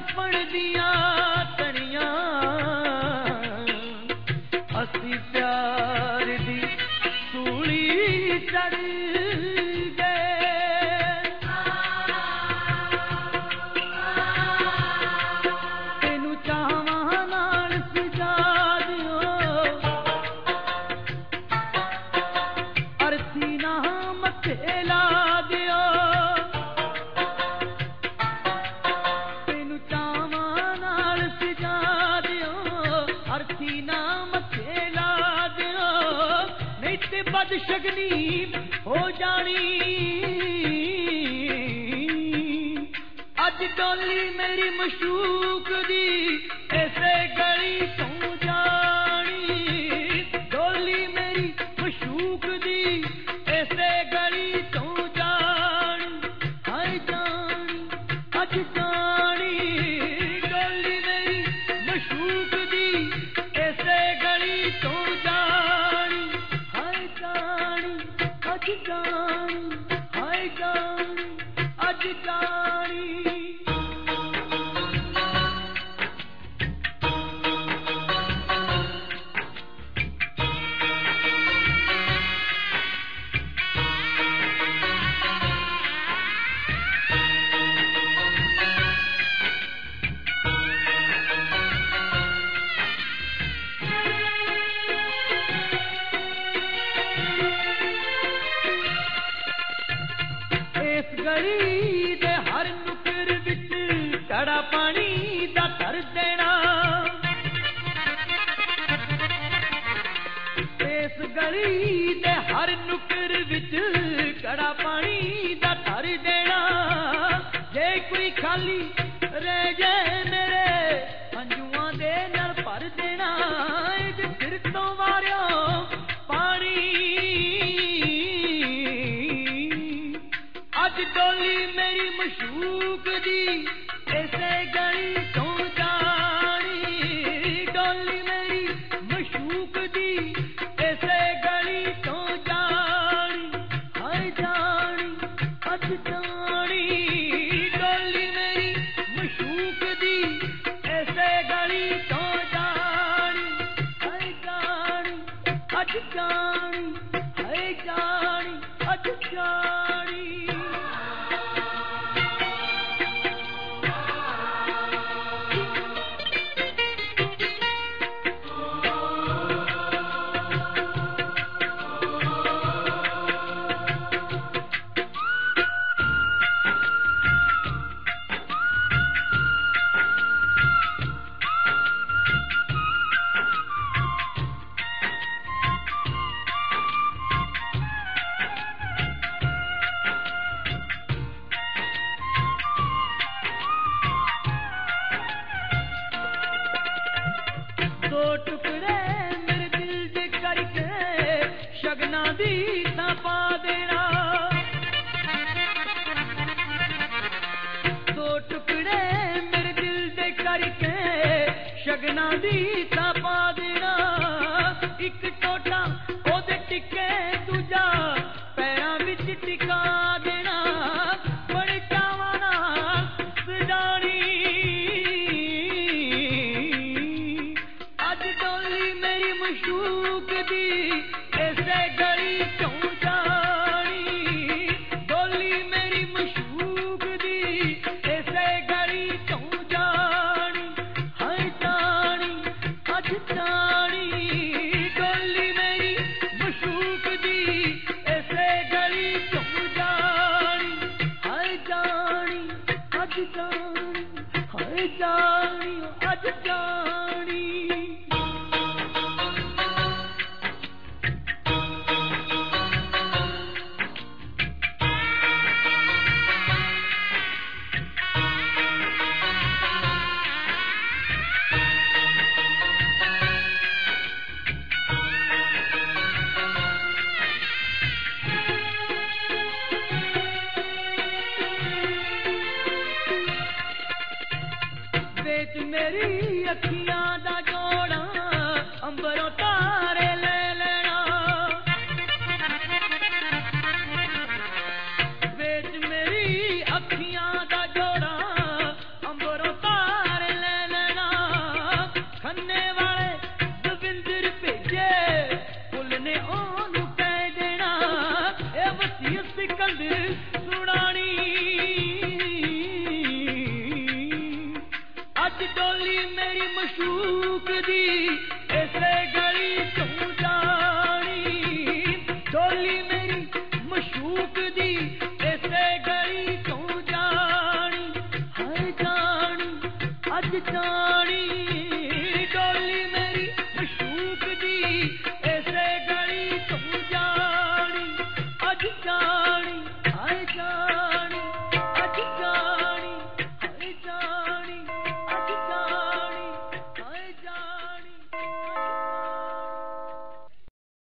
कफन दिया तनिया असी प्यार दी सूली चढ़ बदशगनी हो जानी अज डोली मेरी मशूक दी ऐसे गली तू जानी डोली मेरी मशूक दी ऐसे गली तू जानी हाय जानी अज जानी डोली मेरी मशूक दी ऐसे गली तू जानी अज जानी हाय जानी अज जानी गली दे हर नुकर विच कड़ा पानी दा धर देना इस गली दे हर नुकर विच कड़ा पानी दा धर देना जे कोई खाली रह जाए मेरे अंजुआं दे नाल भर देना सिर तो मारियो पानी अज डोली मेरी मशूक दी ऐसे गली तो जानी डोली मेरी मशूक दी ऐसे गली तो जानी हाय जानी अज जानी डोली मेरी मशूक दी ऐसे गली तो जानी हाय जानी अज जानी हाय जानी अज जानी दो टुकड़े मेरे दिल दे करके शगना दी ता पा देना दो टुकड़े मेरे दिल दे करके शगना दी ता पा देना एक टोटा ओदे टिके दूजा पैरां विच टिका देना बड़े चावां नाल सजानी मशूक दी ऐसे गली क्यों जानी डोली मेरी मशूक दी ऐसे गली क्यों जानी हाय जानी अज जानी डोली मेरी मशूक दी ऐसे गली क्यों जानी हाय जानी अज जानी हाय जानी अज जानी मेरी अखियां दा जोड़ा अंबरों तारे ले लेना वेच मेरी अखियां दा जोड़ा अंबरों तारे ਸ਼ੂਕ ਦੀ